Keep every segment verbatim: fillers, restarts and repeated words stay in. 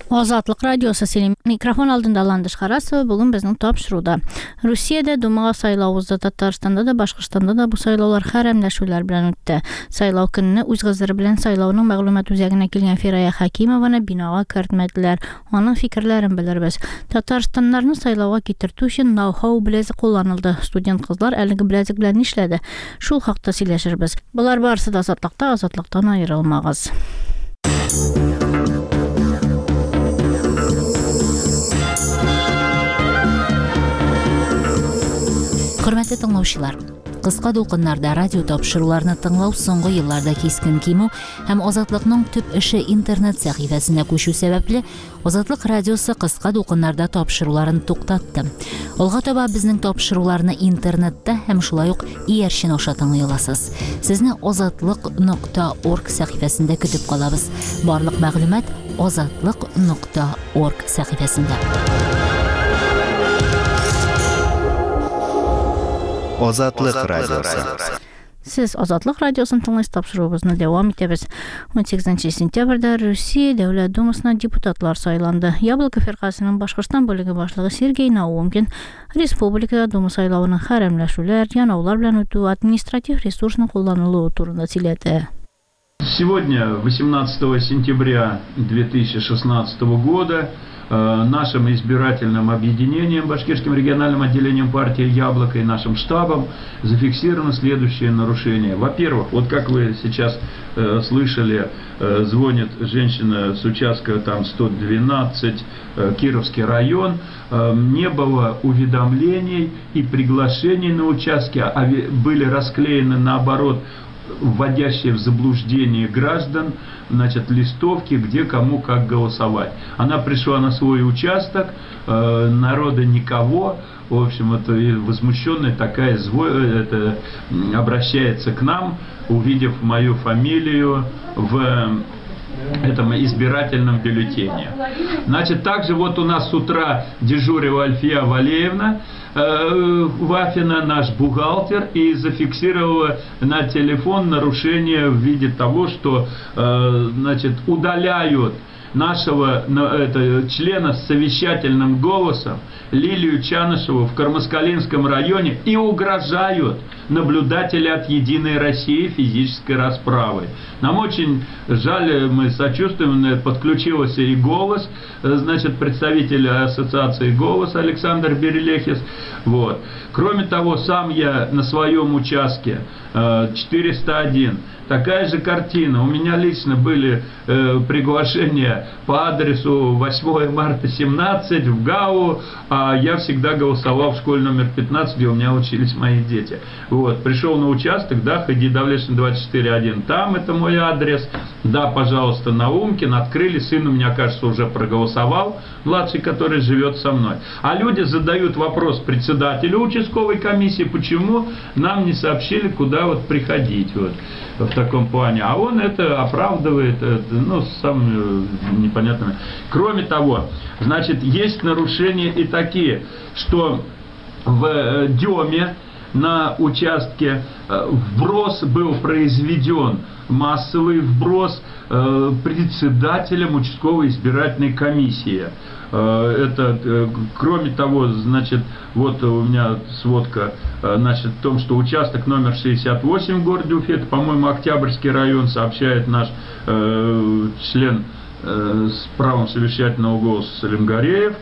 Азатлык радиосы силим микрофон алдында Ландыш Харасова бүгін безнең тапшыруда. Русиядә думага сайлау узды, Татарстанда да, Башкортстанда да бу сайлаулар хәрәмләшүләр белән үтте. Сайлау көнне үз гызыры белән сайлауның мәгълүмат үзәгенә килгән Фирая Хәкимованы бинага кертмәделәр. Аның фикерләрен белербез. Татарстаннарны сайлауга китертү өчен ноу-хау беләзе кулланылды. Студент кызлар әлеге беләзек белән нишләде? Шул хакта сөйләшербез. Булар барысы да азатлыкта, азатлыктан аерылмагыз. Хөрмәтле тыңлаучылар, кыска дулкыннарда радио тапшыруларны тыңлау соңгы елларда кискен кимү һәм Азатлыкның төп эше интернет сәхифәсенә күчү сәбәпле Азатлык радиосы кыска дулкыннарда тапшыруларын туктатты. Алга таба безнең тапшыруларны интернетта һәм шулай ук иярчен аша тыңлый аласыз. Сезне азатлык нокта орг сәхифәсендә көтеп калабыз. Барлык мәгълүмат азатлык нокта орг сәхифәсендә. Азатлык радиосы. Сез Азатлык радиосын тыңлайсыз, тапшыруыбызны дәвам итәбез. он сигезенче сентябрьдә Русия Дәүләт Думасына депутатлар сайланды. Яблоко фиркасының Башкортстан бүлеге башлыгы Сергей Наумкин республикада Дума сайлауының хәрәмләшүләр, янаулар белән үтү, административ ресурсның кулланылуы турында сөйләде. Сегодня, восемнадцатого сентября две тысячи шестнадцатого года, нашим избирательным объединением, Башкирским региональным отделением партии «Яблоко» и нашим штабом зафиксировано следующее нарушение. Во-первых, вот как вы сейчас э, слышали, э, звонит женщина с участка там сто двенадцать, э, Кировский район, э, не было уведомлений и приглашений на участке, а были расклеены наоборот вводящие в заблуждение граждан, значит, листовки, где кому как голосовать. Она пришла на свой участок, э, народа никого, в общем, это возмущенная такая зво... это, обращается к нам, увидев мою фамилию в этом избирательном бюллетене. Значит, также вот у нас с утра дежурила Альфия Валеевна э, Вафина, наш бухгалтер, и зафиксировала на телефон нарушение в виде того, что э, значит, удаляют нашего это, члена с совещательным голосом Лилию Чанышеву в Кармаскалинском районе и угрожают наблюдателя от «Единой России» физической расправой. Нам очень жаль, мы сочувствуем, подключился и «Голос», значит, представитель ассоциации «Голос» Александр Берелехис. Вот. Кроме того, сам я на своем участке четыреста один. Такая же картина. У меня лично были э, приглашения по адресу восьмое марта семнадцать в ГАУ, а я всегда голосовал в школе номер пятнадцать, где у меня учились мои дети. Вот. Пришел на участок, да, ходи Давлешин двадцать четыре один, там это мой адрес. Да, пожалуйста, Наумкин, открыли, сын у меня, кажется, уже проголосовал, младший, который живет со мной. А люди задают вопрос председателю участковой комиссии, почему нам не сообщили, куда вот приходить, вот, в таком плане. А он это оправдывает, это, ну, сам непонятно. Кроме того, значит, есть нарушения и такие, что в Деме на участке вброс был произведен, массовый вброс э, председателем участковой избирательной комиссии. Э, это, э, кроме того, значит, вот у меня сводка, э, значит, в том, что участок номер шестьдесят восемь в городе Уфе, это, по-моему, Октябрьский район, сообщает наш э, член э, с правом совещательного голоса Салимгареев,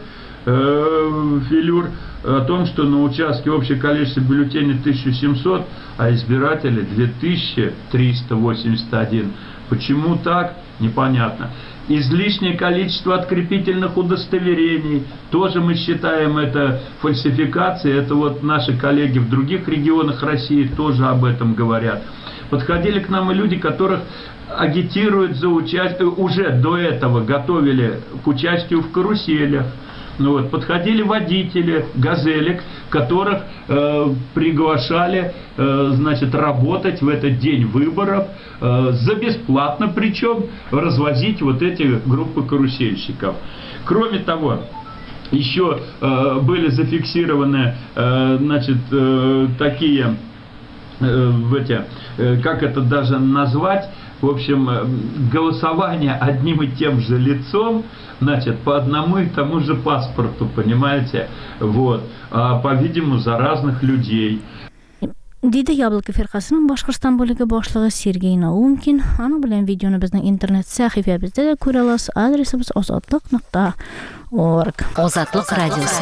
э, Филюр, о том, что на участке общее количество бюллетеней тысяча семьсот, а избирателей две тысячи триста восемьдесят один. Почему так? Непонятно. Излишнее количество открепительных удостоверений. Тоже мы считаем это фальсификацией. Это вот наши коллеги в других регионах России тоже об этом говорят. Подходили к нам и люди, которых агитируют за участие, уже до этого готовили к участию в каруселях. Ну вот, подходили водители газелек, которых э, приглашали э, значит, работать в этот день выборов э, за бесплатно, причем развозить вот эти группы карусельщиков. Кроме того, еще э, были зафиксированы э, значит, э, такие, э, эти, э, как это даже назвать, в общем, голосование одним и тем же лицом, значит, по одному и тому же паспорту, понимаете, вот, а, по-видимому, за разных людей. Диде Яблоко фиркасының Башкортстан бөлеге башлыгы Сергей Наумкин. Аны белән видеоны безнең интернет сәхифәбездә дә күрә аласыз. Адресыбыз азатлык нокта орг. Азатлык радиосы.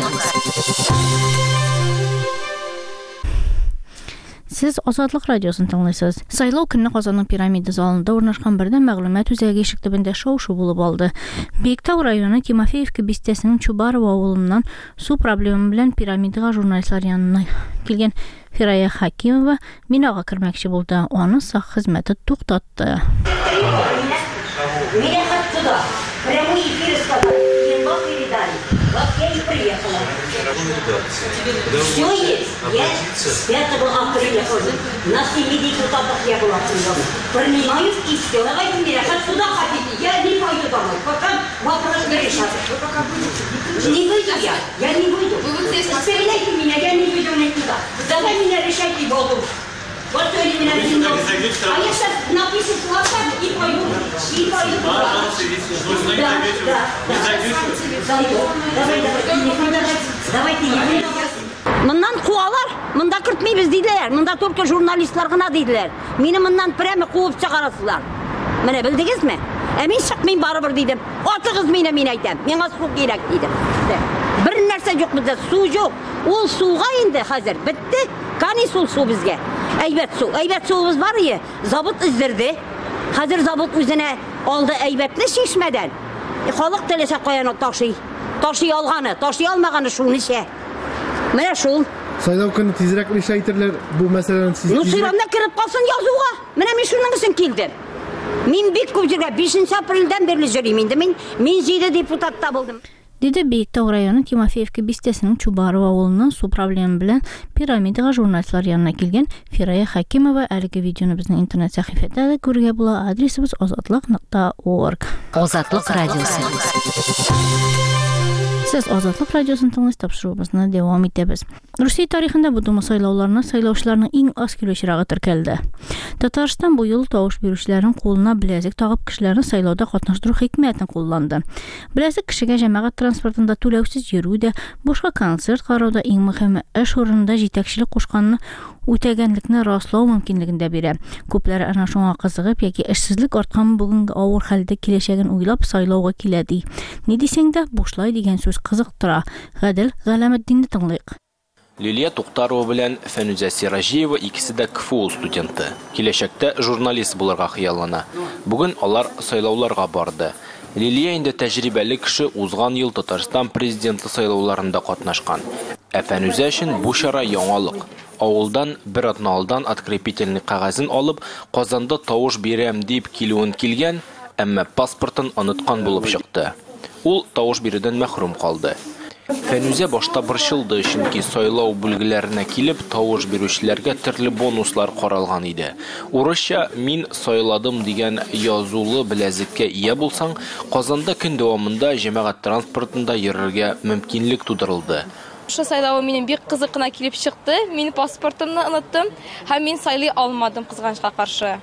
Сез Азатлык радиосын тыңлыйсыз. Сайлау көнне Казанның пирамида залында урнашкан бердән мәгълүмат үзәге ишек төбендә шау-шу булып алды. Биектау районы Тимофеевка бистәсенең Чубарова авылыннан су проблемы белән пирамидага журналистлар янына килгән Фирая Хакимова минага кирмәкче булды. Аны сак хезмәте туктатты. Меня оттуда прямой эфир сказали, ему передали. Вот я и приехала. Все есть. Я с пятого августа приехала. На семи депутатах я была приема. Принимаю и все. Давайте меня отсюда хотите. Я не пойду домой. Пока вопрос не решается. Вы пока будете? Не выйду я. Я не выйду. Стреляйте меня, я не выйду никуда. Давай меня решать и буду. Вот что они меня не. А я сейчас напишу плакат и пойду. И пойду туда. Да, да, да. Давай, давай. Давайте не выйду. Мындан куалар, мында кертмейбез диделәр. Мында только журналистлар гына диделәр. Мине мындан прямо куып чыгарасызлар. Менә белдегезме? Ә мин чыкмыйм барыбер дидем. Атыгыз мине, мин әйтәм. Миңа су кирәк дидем. Бер нәрсә юк бездә, су юк. Ул суга инде хәзер бетте. Канисул су безгә. Әйбәт су. Әйбәт суыбыз бар иде. Забыт издерде. Хәзер забыт үзенә алды әйбәтле шишмәдән. Халык теләсә каян ташый. Ташый алганы, ташый алмаганы шул ничә. Менә шул. Сайлау көне тизрәк нишә әйтерләр бу мәсьәләне сез. Ну сыйрамда кирип калсын язуга. Менә мин шуның өчен килдем. Мин бик күп җиргә бишенче апрельдән бирле йөрим инде. Мин мин җиде депутатта булдым. Диде Биектау районы Тимофеевка бистәсенең Чубарова авылыннан су проблемы белән пирамидага журналистлар янына килгән Фирая Хакимова. Әлеге видеоны безнең интернет сәхифәсендә дә күрергә була. Адресыбыз азатлык нокта орг. Азатлык радиосы. Сез Азатлык радиосын тыңлыйсыз, тапшыруыбызны дәвам итәбез. Русия тарихында бу дума сайлауларына сайлаучыларның иң аз килү очрагы теркәлде. Татарстан бу ел тавыш бирүчеләрнең кулына беләзек тагып кешеләрне сайлауда катнаштыру хикмәтен кулланды. Беләзек кешегә җәмәгать транспортында түләүсез йөрүдә, башка концерт карауда иң мөһиме эш урынында җитәкчелек кушканны үтәгәнлекне раслау мөмкинлегендә бирә. Күпләре ана шуңа кызыгып яки эшсезлек арткан бүгенге авыр хәлдә киләчәген уйлап сайлауга килә ди. Ни дисәң дә бушлай дигән сүз кызыктыра. Гадел Галәметдинне тыңлыйк. Лилия Туктарова белән Фәнүзә Сиражиева икесе дә КФУ студенты. Киләчәктә журналист булырга хыяллана. Бүген алар сайлауларга барды. Лилия инде тәҗрибәле кеше, узган ел Татарстан президенты сайлауларында катнашкан. Ә Фәнүзә өчен бу чара яңалык. Авылдан бер атна алдан открепительный кәгазен алып, Казанда тавыш бирәм дип килүен килгән, әмма паспортын оныткан булып чыкты. Ул тавыш бирүдән мәхрүм калды. Фәнүзә башта борчылды, чөнки сайлау бүлгеләренә килеп, тавыш бирүчеләргә төрле бонуслар каралган иде. Урысча "Мин сайладым" дигән язулы беләзеккә ия булсаң, Казанда көн дәвамында җәмәгать транспортында йөрергә мөмкинлек тудырылды. Шу сайлау минем бик кызыкына килеп чыкты. Мин паспортымны оныттым һәм мин сайлый алмадым кызганычка каршы.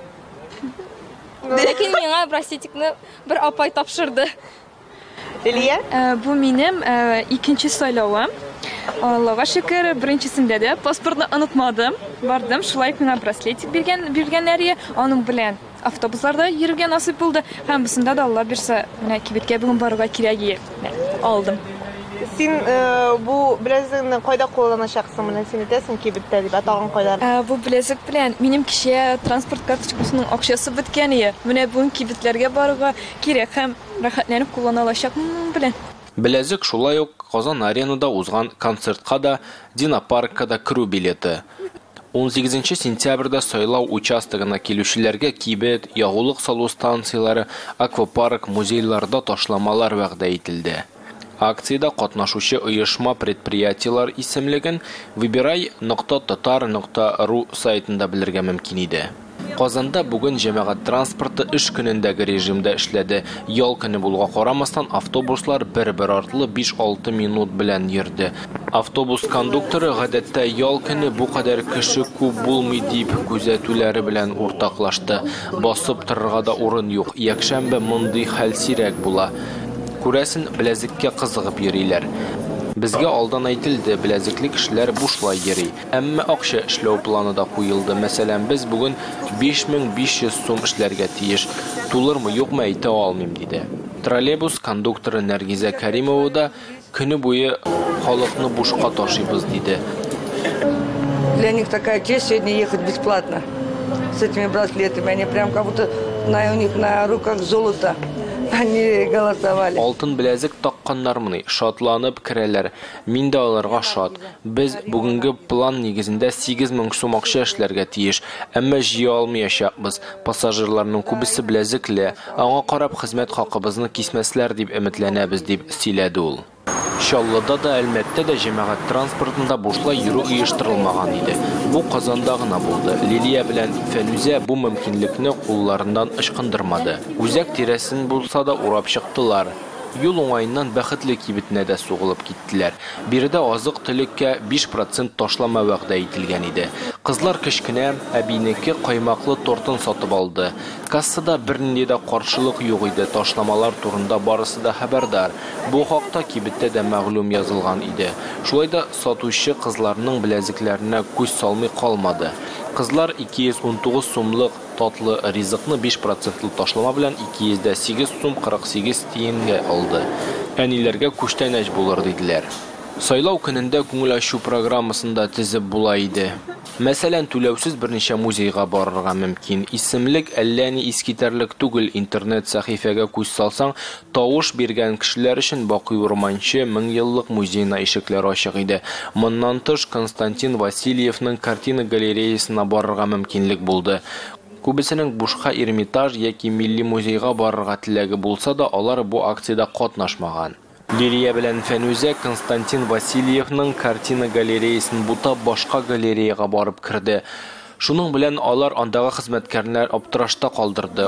Ләкин миңа браслетикны бер апай тапшырды. Лилия, бу минем икенче сайлауым. Аллага шөкер, беренчесендә дә паспортны онытмадым. Бардым, шулай миңа браслетик биргән биргәннәр, аның белән автобусларда йөргән насыйп булды. Һәм бусында да Алла бирсә, менә кибеткә бүген барырга кирәк алдым. Син бу беләзекне кайда кулланачаксың? Менә син әйтәсең кибеттә дип атаган кайда? Бу беләзек белән минем кичә транспорт карточкасының акчасы беткән иде. Менә бүген кибетләргә барырга кирәк һәм рәхәтләнеп куллана алачакмын белән. Беләзек шулай ук Казан аренада узган концертка да, Динапаркка да керү билеты. он сигезенче сентябрьдә сайлау участогына килүчеләргә кибет, ягулык салу станциялары, аквапарк, музейларда ташламалар вәгъдә ителде. Акциядә катнашучы оешма предприятиелар исемлеген выбирай нокта татар нокта ру сайтында белергә мөмкин иде. Казанда бүген җәмәгать транспорты эш көнендәге режимда эшләде. Ял көне булга карамастан автобуслар бер-бер артлы биш-алты минут белән йөрде. Автобус кондукторы гадәттә ял көне бу кадәр кеше күп булмый дип күзәтүләре белән уртаклашты. Басып торырга да урын юк. Якшәмбе мондый хәл сирәк була. Күрәсен, беләзеккә кызыгып йөриләр. Безгә алдан әйтелде, беләзекле кешеләр бушлай йөри. Әмма акча эшләү планы да куелды. Мәсәлән, без бүген биш мең биш йөз сум эшләргә тиеш. Тулырмы, юкмы әйтә алмыйм диде. Троллейбус кондукторы Нәргизә Кәримова да көне буе халыкны бушка ташыйбыз диде. Для них такая честь сегодня ехать бесплатно. С этими браслетами. Они прям как будто на, у них на руках золото. Они голосовали. Алтын беләзек такканнармыни, шатланып керәләр. Мин дә аларга шат. Без бүгенге план нигезендә сигез мең сум акча эшләргә тиеш. Әмма җыя алмаячакбыз. Пассажирларның күбесе беләзекле. Аңа карап хезмәт хакыбызны кисмәсләр дип өметләнәбез дип сөйләде ул. Чаллыда да, Әлмәттә дә җәмәгать транспортында бушлай йөрү оештырылмаган иде. Бу Казанда гына булды. Лилия белән Фәнүзә бу мөмкинлекне кулларыннан ычкындырмады. Үзәк тирәсен булса да урап чыктылар. Юл уңайыннан бәхетле кибетенә дә сугылып киттеләр. Биредә азык-төлеккә биш процент ташлама вәгъдә ителгән иде. Кызлар кечкенә әбинеке каймаклы тортын сатып алды. Кассада бернинди дә каршылык юк иде. Ташламалар турында барысы да хәбәрдар. Бу хакта кибеттә дә мәгълүм язылган иде. Шулай да сатучы кызларның беләзекләренә күз салмый калмады. Кызлар ике йөз ун тугыз сумлык татлы ризыкны биш процентлы ташлама белән ике йөз сигез сум кырык сигез тиенгә алды. Әниләргә күчтәнәч булыр диделәр. Сайлау көнендә күңел ачу программасында тизеп була иде. Мәсәлән, түләүсез берничә музейга барырга мөмкин. Исемлек әллә ни искитәрлек түгел. Интернет сәхифәгә күз салсаң, тавыш биргән кешеләр өчен Бакый Урманчы мең еллык музейна ишекләре ачык иде. Моннан тыш Константин Васильевның картина галереясына барырга мөмкинлек булды. Күбесенең бушка Эрмитаж яки Милли музейга барырга теләге булса да, алар бу акциядә катнашмаган. Лилия белән Фәнүзә Константин Васильевның картина галереясын бутап башка галереяга барып керде. Шуның белән алар андагы хезмәткәрләр аптырашта калдырды.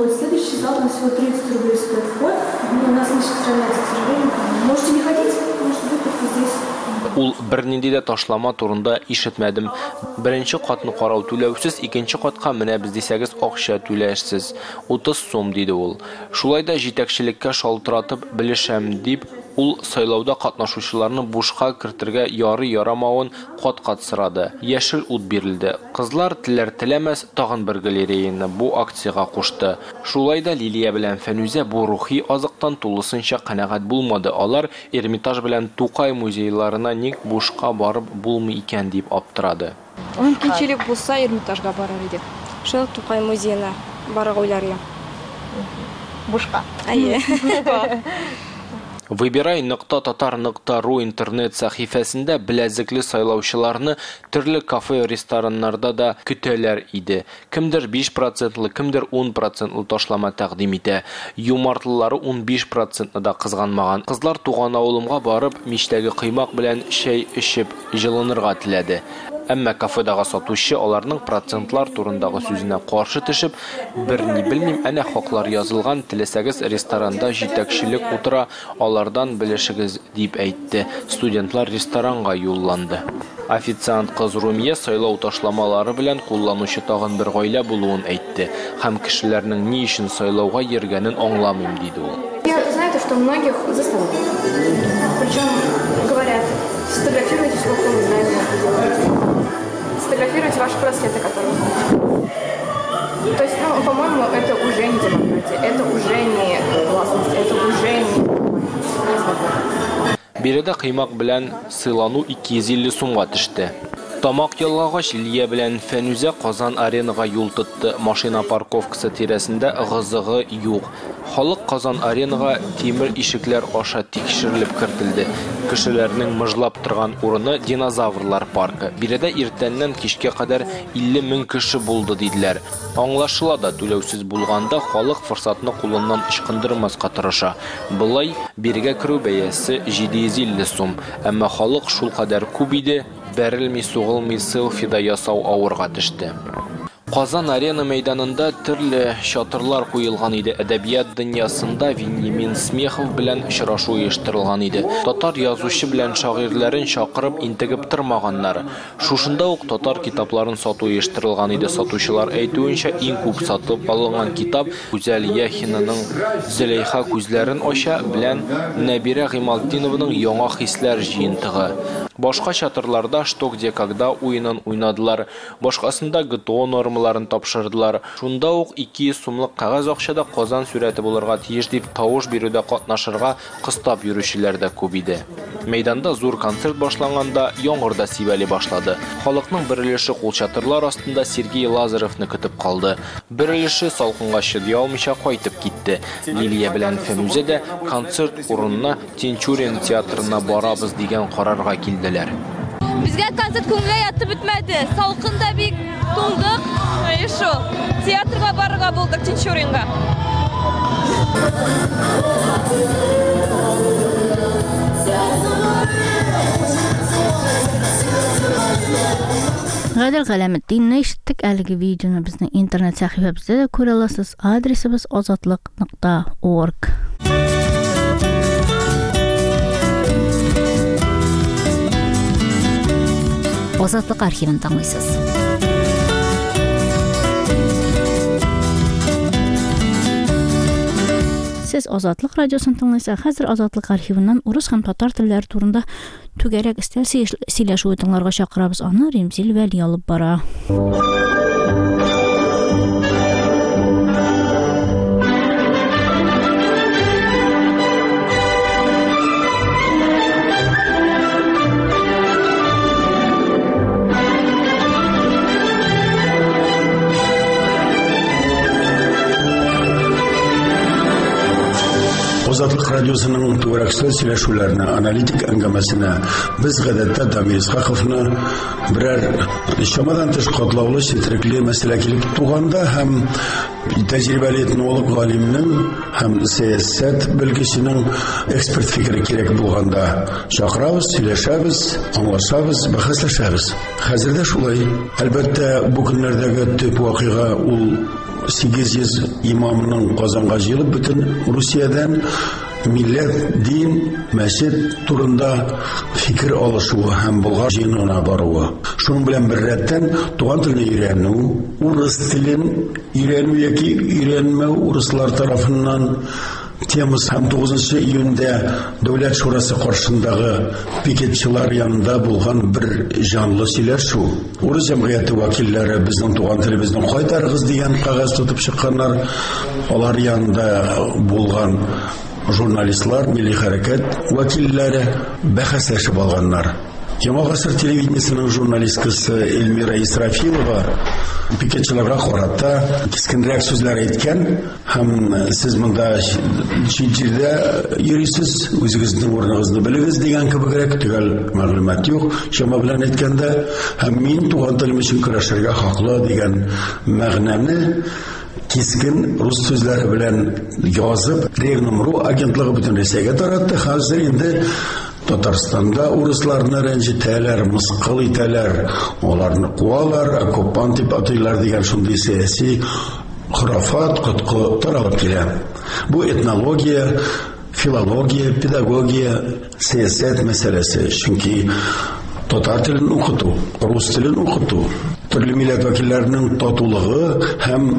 Ул бернинди дә ташлама турында ишетмәдем. Беренче катны карау түләүсез, икенче катка менә без дисәгез акча түләшсез. утыз сум диде ул. Шулай да җитәкчелеккә шалтыратып белешәм дип, ул сайлауда катнашучыларны бушка кертергә ярый-ярамавын кат-кат сорады. Яшел ут бирелде. Кызлар теләр теләмәс тагын бер галереяны бу акцияга кушты. Шулай да Лилия белән Фәнүзә бу рухи азыктан тулысынча канәгать булмады. Алар Эрмитаж белән Тукай музейларына ник бушка барып булмый икән дип аптырады. Мөмкинчелек булса Эрмитажга барар идек. Шул Тукай музеена барырга уйлар идем. Бушка. Әйе. Выбирай нокта татар нокта ру интернет сәхифәсендә беләзекле сайлаучыларны төрле кафе, рестораннарда да көтәләр иде. Кемдер биш процентлы, кемдер ун процентлы ташлама тәкъдим итә. Юмартлылары ун биш процентны да кызганмаган. Кызлар туган авылымга барып, мичтәге кыймак белән чәй эчеп җылынырга теләде. Әмма кафедагы сатучы аларның процентлар турындагы сүзенә каршы төшеп, берни белмим, әнә хаклар язылган, теләсәгез ресторанда җитәкчелек утыра, алардан белешегез дип әйтте. Студентлар ресторанга юлланды. Официант кыз Румия сайлау ташламалары белән кулланучы тагын бер гаилә булуын әйтте. Һәм кешеләрнең ни өчен сайлауга йөргәнен аңламыйм диде ул. Я знаю, что многих заставляют. Причем говорят, сфотографируйтесь вокруг здания. Сфотографируйте ваши браслеты, которые вы. То есть, ну, по-моему, это уже не демократия, это уже не властность, это уже не свобода. Биредә кыймак белән сыйлану ике йөз илле сумга төште. Тамак ялгагач Лилия белән Фәнүзә Казан аренага юл тотты. Машина парковкасы тирәсендә гызыгы юк. Халык Казан аренага тимер ишекләр аша тикшерелеп кертелде. Кешеләрнең мыжлап торган урыны динозаврлар паркы. Биредә иртәннән кичкә кадәр илле мең кеше булды диделәр. Аңлашыла да, түләүсез булганда халык форсатны кулыннан ычкындырмаска тырыша. Булай бирегә керү бәясе җиде йөз илле сум. Әмма халык шул кадәр күп иде, бәрелми сугылмый селфи да ясау авырга төште. Казан арена мәйданында төрле чатырлар куелган иде. Әдәбият дөньясында Вениамин Смехов белән очрашу оештырылган иде. Татар язучы белән шагыйрьләрен чакырып интегеп тормаганнар. Шушында ук татар китапларын сату оештырылган иде. Сатучылар әйтүенчә, иң күп сатып алынган китап Гүзәл Яхинаның Зөләйха күзләрен ача белән Нәбирә Гыймалтдинованың Яңа хисләр җыентыгы. Башка чатырларда «Что, где, когда» уенын уйнадылар. Башкасында ГТО нормаларын тапшырдылар. Шунда ук ике йөз сумлык кагаз акчада Казан сүрәте булырга тиеш дип тавыш бирүдә катнашырга кыстап йөрүчеләр дә күп иде. Мәйданда зур концерт башланганда яңгыр да сибәли башлады. Халыкның берилеше кул чатырлар астында Сергей Лазаревны көтеп калды. Берилеше салкынга чыдый алмыйча кайтып китте. Лилия белән Фәнүзә дә концерт урынына Тинчурин театрына барабыз дигән карарга килде. Bizga kontsert ko'ngilga yetib bitmadi. Salqinda bek to'ldiq. Mana shu teatrga borga bo'ldik Tinchuringa. Гадел Галәметдинне ишеттек. Әлеге видеоны безнең интернет сәхифәбездә дә күрә аласыз. Адресыбыз азатлык нокта орг. Азатлык архивын тыңлыйсыз. Сез Азатлык радиосын тыңлыйсыз. Хәзер Азатлык архивыннан урыс һәм татар телләре турында түгәрәк истәл сөйләшү тыңларга чакырабыз. Аны Римзил Вәли алып бара. Азатлык радиосының түгәрәксез сөйләшүләренә, аналитик әңгәмәсенә без гадәттә Дамир Исхаковны берәр шамадан тыш катлаулы четерекле мәсьәлә килеп туганда һәм тәҗрибәле этнолог галимнең һәм сәясәт белгеченең эксперт фикере кирәк булганда чакырабыз, сөйләшәбез, аңлашабыз, бәхәсләшәбез. Хәзердә шулай. Әлбәттә, бу көннәрдәге төп вакыйга ул сигез йөз имамның Казанга җыелып бөтен Русиядән милләт, дин, мәчет турында фикер алышуы һәм Болгар җыенына баруы. Шуның белән бер рәттән туган телне өйрәнү, урыс телен өйрәнү яки өйрәнмәү урыслар тарафыннан темасы һәм тугызынчы июньдә Дәүләт шурасы каршындагы пикетчылар янында булган бер җанлы сөйләшү. Урыс җәмгыяте вәкилләре безнең туган телебезне кайтарыгыз дигән кагаз тотып чыкканнар. Алар янында булган журналистлар, милли хәрәкәт вәкилләре бәхәсләшеп алганнар. Яңа гасыр телевидениесының журналисткасы Эльмира Исрафилова пикетчыларга карата кискенрәк сүзләр әйткән һәм сез монда җирдә йөрисез, үзегезнең урыныгызны белегез дигән кебегрәк төгәл мәгълүмат юк. Шуңа белән әйткәндә, һәм мин туган телем өчен көрәшергә хаклы дигән мәгънәне кискен рус сүзләре белән язып, Регнумру агентлыгы бөтен Рәсәйгә таратты. Хәзер инде Татарстанда урысларны рәнҗетәләр, мыскыл итәләр, аларны куалар, оккупант дип атыйлар дигән шундый сәяси хурафат коткы таралып килә. Бу этнология, филология, педагогия, сәясәт мәсьәләсе. Чөнки татар телен укыту, рус телен укыту, төрле милләт вәкилләренең татулыгы һәм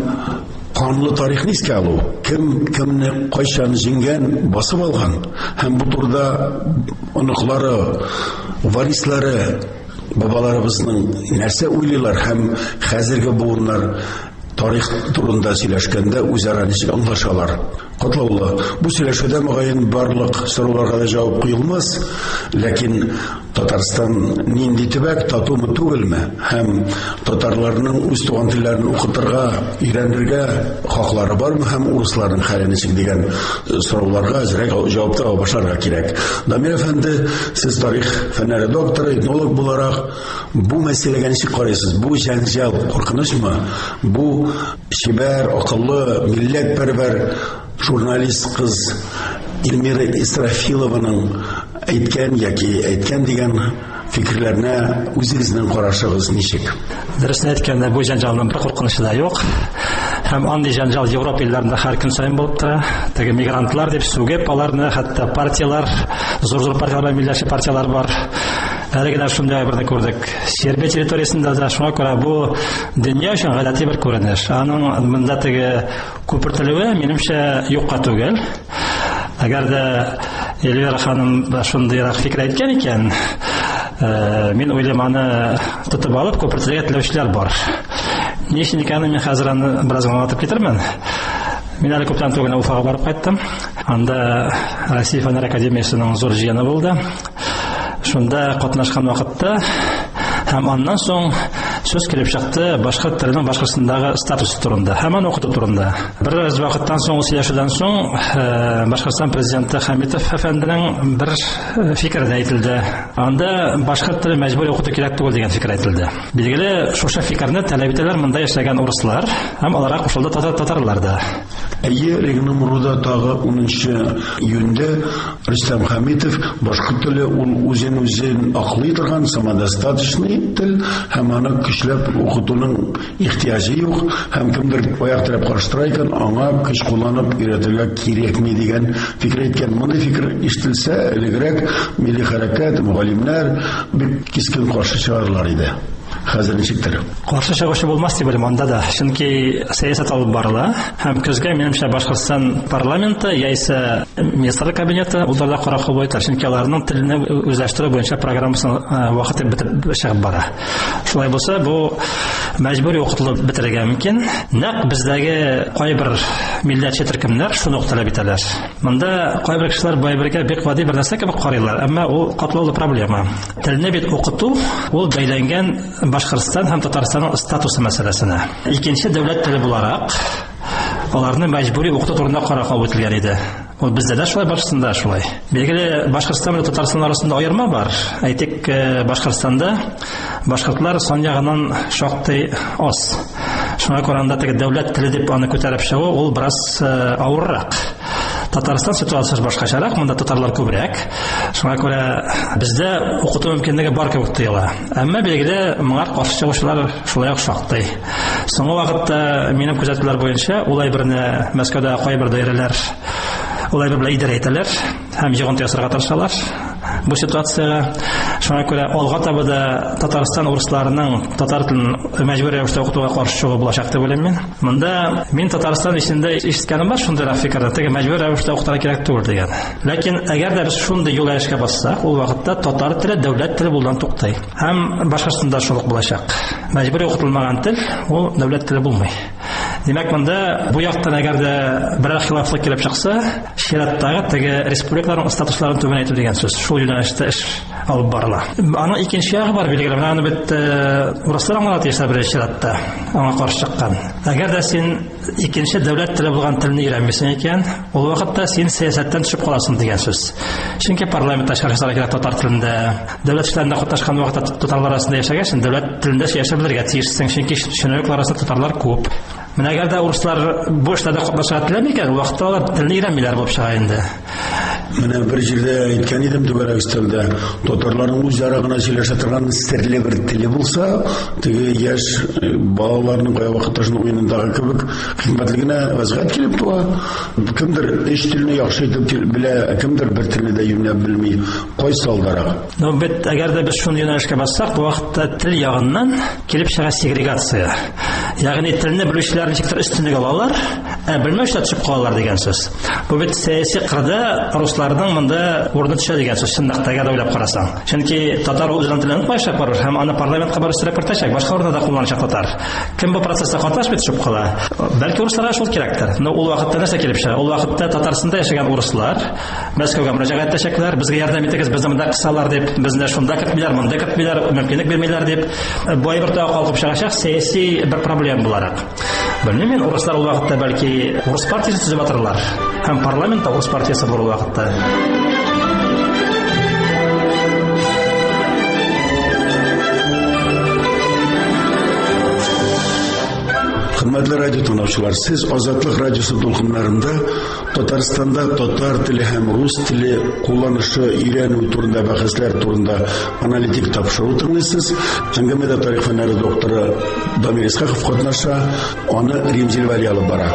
канлы тарихны искә алу, кем кемне кайчан җиңгән, басып алган һәм бу турыда оныклары, варислары, бабаларыбызның нәрсә уйлыйлар һәм хәзерге буыннар тарих турында сөйләшкәндә үзара ничек аңлашалар. Катлаулы. Бу сөйләшүдә мөгаен барлык сорауларга да җавап куелмас, ләкин Татарстан нинди төбәк, татумы түгелме? Һәм татарларның үз туган телләрен укытырга, өйрәнергә хаклары бармы һәм урысларның хәле ничек дигән сорауларга әзрәк җавап таба башларга кирәк. Дамир әфәнде, сез тарих фәннәре докторы, этнолог буларак, бу мәсьәләгә ничек карыйсыз? Бу җәнҗал куркынычмы? Бу шибәр, акыллы, милләтпәрвәр журналист кыз Эльмира Исрафилованың әйткән яки әйткән дигән фикерләренә үзегезнең карашыгыз ничек? Дөресен әйткәндә, бу җанҗалның бер куркынышы да юк. Һәм андый җанҗал Европа илләрендә һәр көн сайын булып тора. Теге мигрантлар дип сүгеп, аларны хәтта партиялар, зур-зур партиялар, милләтче партиялар бар. Әле генә шундый берне күрдек. Сербия территориясендә да шуңа күрә бу дөнья өчен гадәти бер күренеш. Аның монда теге күпертелүе минемчә юкка түгел. Әгәр дә Эльвира ханым шундыйрак фикер әйткән икән, мин уйлыйм, аны тотып алып күпертергә теләүчеләр бар. Ни өчен икәнен мин хәзер аны бераз аңлатып китермен. Мин әле күптән түгел Уфага барып кайттым. Анда Россия фәннәр академиясенең зур җыены булды. Шунда катнашкан вакытта һәм аннан соң сөз килеп чыкты башка теленең башкасындагы статусы турында, һәм аны укыту турында. Бер аз вакыттан соң, сөйләшүдән соң, Башкортстан президенты Хәмитов әфәнденең бер фикере әйтелде. Анда башка теле мәҗбүри укыту кирәк түгел дигән фикер әйтелде. Билгеле, шушы фикерне таләп итәләр монда яшәгән урыслар һәм аларга кушылды татарлар да. Әйе, Регнумруда тагы унынчы июньдә Рөстәм Хәмитов башка теле ул үзен үзен аклый торган самодостаточный тел һәм аны көчләп укытуның ихтияҗы юк һәм кемдер аяк терәп карштыра икән, аңа көч кулланып өйрәтергә кирәкми дигән фикер әйткән. Мондый фикер ишетелсә, элегрәк милли хәрәкәт, мөгаллимнәр бик кискен каршы чыгарлар иде. Хәзер ничектер? Каршы чыгышы булмас дип беләм анда да. Чөнки сәясәт алып барыла һәм көзгә минемчә Башкортстан парламенты яисә министрлык кабинеты уларда карар кабул итәр. Чөнки аларның телене үзләштерү буенча программасын вакыты бетеп чыгып бара. Шулай булса, бу мәҗбүри укытылып бетерергә мөмкин. Нәкъ бездәге кайбер милләтче төркемнәр шуны таләп итәләр. Монда кайбер кешеләр байбергә бик гади бер нәрсә кебек карыйлар, әмма ул катлаулы проблема. Телне бит укыту ул бәйләнгән Башкортстан һәм Татарстанның статусы мәсьәләсенә. Икенче дәүләт теле буларак аларны мәҗбүри укыту турында карар кабул ителгән иде. Ул бездә дә шулай, Башкортстанда шулай. Билгеле, Башкортстан белән Татарстан арасында аерма бар. Әйтик, Башкортстанда башкортлар сан ягыннан шактый аз. Шуңа караганда теге дәүләт теле дип аны күтәреп чыгу ул бераз авыррак. Татарстан ситуациясе башкачарак, монда татарлар күбрәк. Шуңа күрә бездә укыту мөмкинлеге бар кебек тоела. Әмма билгеле, моңа каршы чыгучылар шулай ук шактый. Соңгы вакытта минем күзәтүләр буенча улай берне Мәскәүдә кайбер даирәләр улай бер лидер әйтәләр һәм җыгынты ясарга тырышалар бу ситуациягә. Шуңа күрә алга таба да Татарстан урысларының татар телен мәҗбүри рәвештә укытуга каршы чыгу булачак дип уйлыйм мин. Монда мин Татарстан ичендә ишеткәнем бар шундый фикерне, теге мәҗбүри рәвештә укытырга кирәк түгел дигән. Ләкин әгәр дә без шундый юл эшкә бассак, ул вакытта татар теле дәүләт теле булудан туктый. Һәм Башкортстанда шулай булачак. Мәҗбүри укытылмаган тел ул дәүләт теле булмый. Димәк, монда бу яктан әгәр дә бер хилафлык килеп чыкса, чираттагы теге республикаларның статусларын түбәнәйтү дигән сүз. Шул юнәлештә эш алып барыла. Аның икенче ягы бар, билгеле, аны бит урыслар аңлатып яшәп бер чиратта аңа каршы чыккан. Әгәр дә син икенче дәүләт теле булган телне өйрәнмисең икән, ул вакытта син сәясәттән төшеп каласың дигән сүз. Чөнки парламентта шархлар кирәк татар телендә, дәүләт эшләрендә катнашкан вакытта татарлар арасында яшәгән, дәүләт телендә яшәп белергә тиешсең, чөнки чиновниклар арасында татарлар күп. Менә әгәр дә урыслар бу эшләрдә катнаша теләми икән, вакытта алар телне өйрәнмиләр булып чыга инде. Менә бер җирдә әйткән идем түгәрәк өстәлдә, татарларның үзара гына сөйләшә торган серле бер теле булса, теге яшь балаларның кая вакытта шуның уенындагы кебек хикмәтле генә вазгать килеп туа. Кемдер эш телне яхшы итеп белә, кемдер бер телне дә юнәп белми. Кайсы алдарак? Ну, бит әгәр дә без шуны юнәлешкә бассак, бу вакытта тел ягыннан килеп чыга сегрегация. Ягъни телне белүчеләр ничектер өстенлек алалар, ә белмәүчеләр төшеп калалар дигән сүз. Бу бит сәяси кырда русларның монда урыны төшә дигән сүз, чынлыкта әгәр уйлап карасаң. Чөнки татар үзенең телен башлап барыр һәм аны парламентка барып сөйләп кертәчәк, башка урында да кулланачак татар. Кем бу процесста катнашмый төшеп кала? Бәлки урысларга шул кирәктер. Но ул вакытта нәрсә килеп чыга? Ул вакытта Татарстанда яшәгән урыслар Мәскәүгә мөрәҗәгать итәчәкләр, безгә ярдәм итегез, безне монда кысалар дип, безне шунда кертмиләр, монда кертмиләр, мөмкинлек бирмиләр дип, бай бер тагы калкып чыгачак сәяси бер проблема буларак. Белмим мин, урыслар ул вакытта бәлки урыс партиясе төзеп атырлар. Һәм парламентта урыс партиясе бар ул вакытта. Hürmetli radyo tanıcılar, siz Azatlık Radyosu dolkunlarında Tatarstanda Tatar tili hem Rus tili kullanışı öğrenүү turunda bahsler turunda analitik tapşırığı tanıysınız. Әңгәмәдә тарих фәннәре докторы Дамир Исхаков катнаша, аны Римзил Вәли алып бара.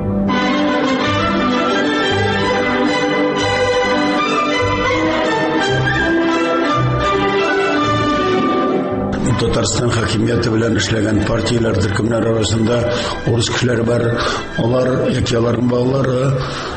Татарстан хакимияте белән эшләгән партияләр төркемнәр арасында урыс кешеләре бар. Алар яки аларның балалары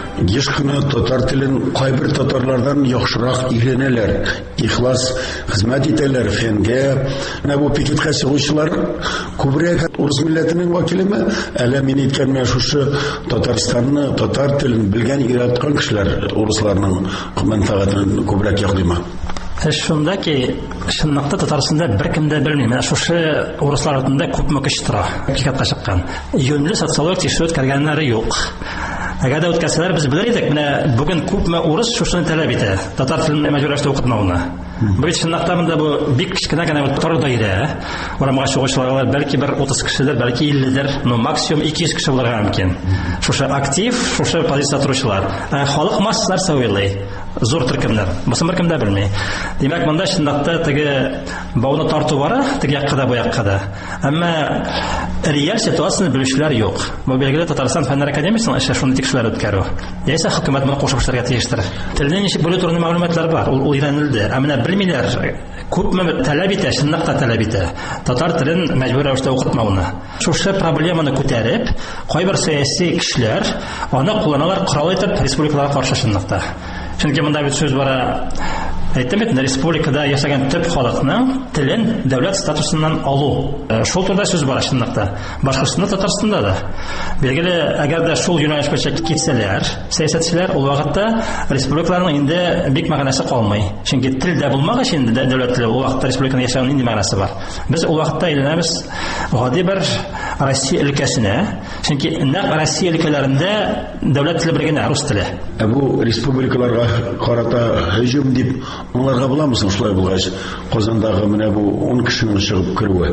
еш кына татар телен кайбер татарлардан яхшырак өйрәнәләр. Ихлас хезмәт итәләр фәнгә. Менә бу пикетка чыгучылар күбрәк урыс милләтенең вакилеме? Әле мин әйткәнмен шушы Татарстанны, татар телен белгән, өйрәткән кешеләр урысларның мәнфәгатен күбрәк яклыймы? Шунда ки, шыннакта Татарстанда беркем дә белми. Менә шушы урыслар артында күпме кеше тора. Хакыйкатка чыккан. Юньле социолог тикшерү үткәргәннәре юк. Әгәр дә үткәрсәләр, без белер идек, менә бүген күпме урыс шушыны таләп итә. Татар телен мәҗбүрләштә укытмауны. Бу бит шыннакта монда бу бик кичкенә генә бер тор даирә. Урамга чыгучылар бәлки бер утыз кешедер, бәлки илледер, но максимум ике йөз кеше булырга мөмкин. Шушы актив, шушы позиция торучылар. Ә халык массалар уйлый. Зур төркемнәр. Бусын беркем дә белми. Димәк, монда шындакта теге бауны тарту бара, теге якка да бу якка да. Әмма реаль ситуацияны белүчеләр юк. Бу белгиле Татарстан фәннәр академиясенең эше шуны тикшерү үткәрү. Яисә хөкүмәт моны кушып эшләргә тиештер. Телне ничек бүлү турында мәгълүматлар бар. Ул өйрәнелде. Ә менә белмиләр. Күпме таләп итә, шындакта таләп итә. Татар телен мәҗбүр рәвештә укытмауны. Шушы проблеманы күтәреп, кайбер сәяси кешеләр аны кулланалар корал итеп республикаларга каршы шындакта. Чөнки монда бит сүз бара. Әйттем бит, республикада яшәгән төп халыкның телен дәүләт статусыннан алу. Шул турда сүз бара шындакта. Башкортстанда, Татарстанда да. Белгиле, әгәр дә шул юнәлеш буенча китсәләр, сәясәтчеләр, ул вакытта республикаларның инде бик мәгънәсе калмый. Чөнки тел дә булмагач инде дәүләт теле, ул вакытта республиканың яшәүнең инде мәгънәсе бар. Без ул вакытта әйләнәбез гади бер Россия өлкәсенә. Чөнки нәкъ Россия өлкәләрендә дәүләт теле бер генә рус теле. Ә бу республикаларга карата һөҗүм дип аңларга буламы соң шулай булгач, Казандагы менә бу он кешенең чыгып керүе?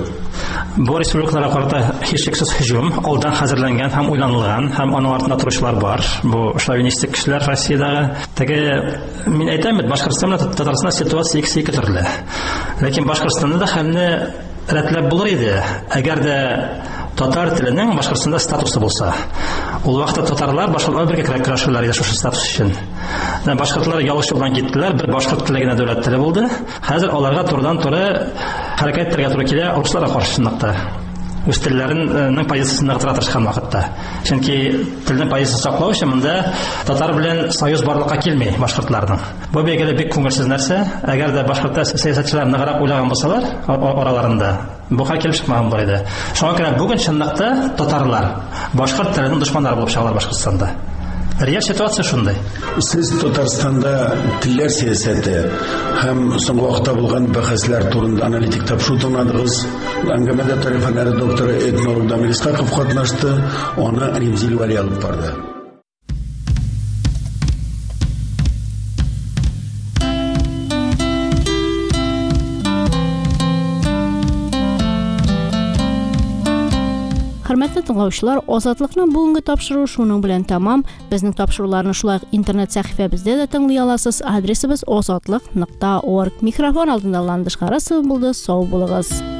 Бу республикаларга карата һичшиксез һөҗүм, алдан хәзерләнгән һәм уйланылган, һәм аның артында торучылар бар. Бу шовинистик кешеләр Россиядагы. Теге мин әйтәм бит, Башкортстанда, Татарстанда ситуация икесе ике төрле. Ләкин Башкортстанда да хәлне рәтләп булыр иде. Әгәр дә татар теленең Башкортстанда статусы булса, ул вакытта татарлар башкалар бергә көрәшәләр иде шушы статус өчен. Башкортлар ялгыш юлдан киттеләр, бер башкорт теле генә дәүләт теле булды. Хәзер аларга турыдан-туры хәрәкәт итәргә туры килә русларга каршы шындакта. Үз телләренең позициясында тора тырышкан вакытта. Чөнки телнең позициясын саклау өчен монда татар белән союз барлыкка килми башкортларның. Бу бигеле бик күңелсез нәрсә. Әгәр дә башкортта сәясәтчеләр ныграк уйлаган булсалар араларында, бу хәл килеп чыкмаган булыр иде. Шуңа күрә бүген шындакта татарлар башкорт теленең дошманнары булып чыгалар Башкортстанда. Реаль ситуация шундай. Сез Татарстанда телләр сәясәте һәм соңгы вакытта булган бәхәсләр турында аналитик тапшыру тыңладыгыз. Әңгәмәдә тарих фәннәре докторы этнолог Дамир Исхаков катнашты, аны Римзил Вәли алып барды. Хөрмәтле тыңлаучылар, Азатлыкның бүгенге тапшыруы шуның белән тәмам. Безнең тапшыруларны шулай интернет сәхифәбездә дә тыңлый аласыз. Адресыбыз азатлык нокта орг. Микрофон алдында Ландыш Харасов булды. Сау булыгыз.